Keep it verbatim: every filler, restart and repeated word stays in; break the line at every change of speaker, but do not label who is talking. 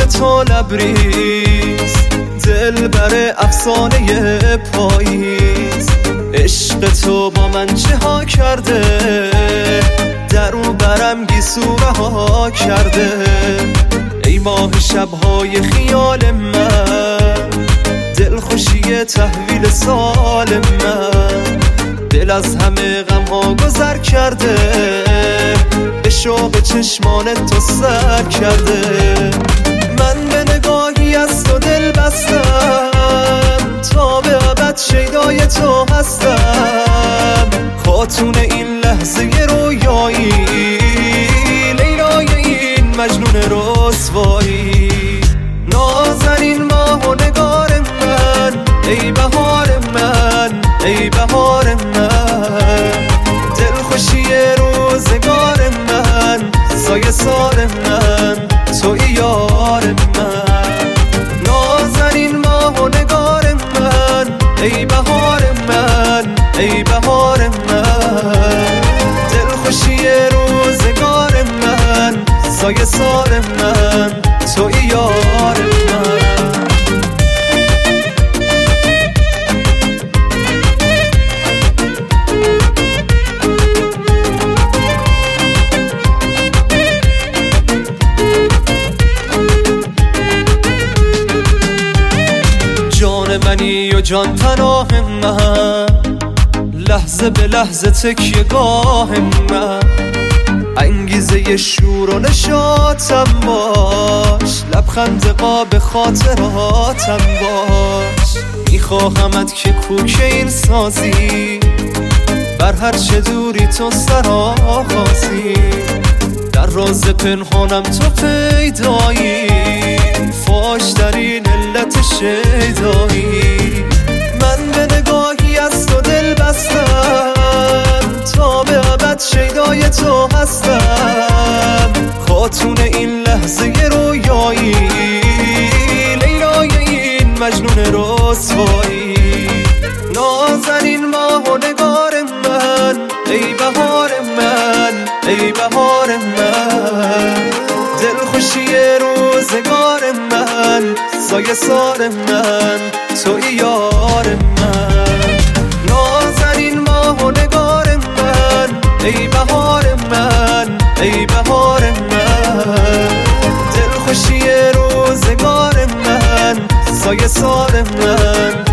تو لبریز، دل بر افسانه پاییز. عشق تو با من چه ها کرده، در اون برم گیسو رها کرده. ای ماه شبهای خیال من، دل خوشی تحویل سال من. دل از همه غم ها گذر کرده، به شوق چشمان تو سر کرده. من به نگاهی از تو دل بستم، تا به ابد شیدای تو هستم. خاتون این لحظه رویایی، لیلای این مجنون رسوایی. نازنین ماه و نگار من، ای بهار من، ای بهار من. دل خوشی روزگار من، سایه سار من، توی یار من. نازنین ماه و نگار من، ای بهار من، ای بهار من. دل خوشی روزگار من، سایه سار من، توی یار من. جان منی و جان پناه من، لحظه به لحظه تکیه گاه من. انگیزه شور و نشاطم باش، لبخند قاب خاطراتم باش. میخواهمت که کوک این سازی، بر هر چه دوری تو سراغازی. در راز پنهانم تو پیدایی، فاش در این علت شیدایی. من به نگاهی از تو دل بستم، تا به ابد شیدای تو هستم. خاتون این لحظه رویایی، لیلای این مجنون رسوایی. نازنین ماه و نگار من، ای بهار من، ای بهار من. دل خوشی روزگار من، سایه سار من، توی یار من. نازنین ماه و نگار من، ای بهار من، ای بهار من. دل خوشی روزگار من، سایه سار من،